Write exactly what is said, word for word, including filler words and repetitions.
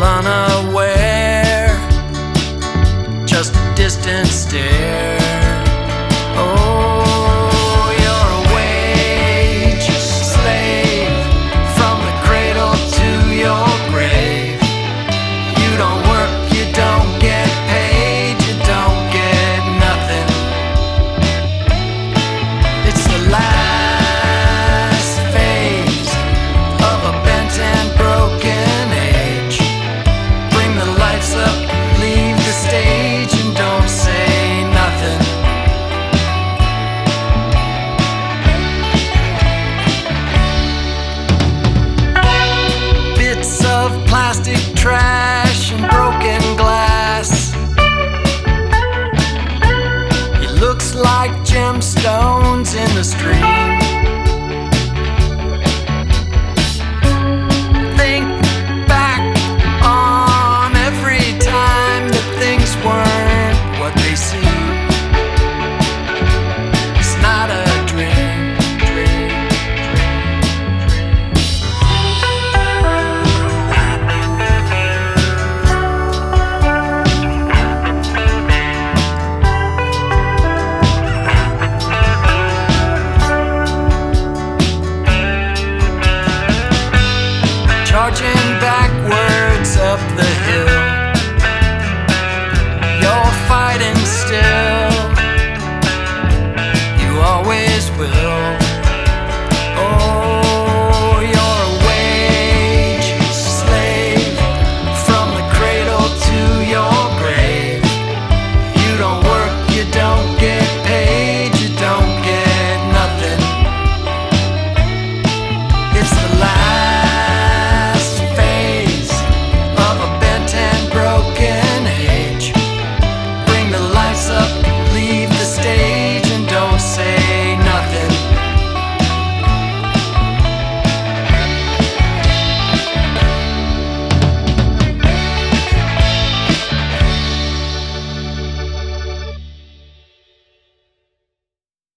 unaware, just a distant stare. Oh, you're a wage slave from the cradle to your grave. You don't work, you don't get paid, you don't get nothing. It's the last phase of a bent and broken age. Bring the lights up, leave the stage, and don't say nothing. Bits of plastic trash and broken glass. It looks like gemstones in the stream.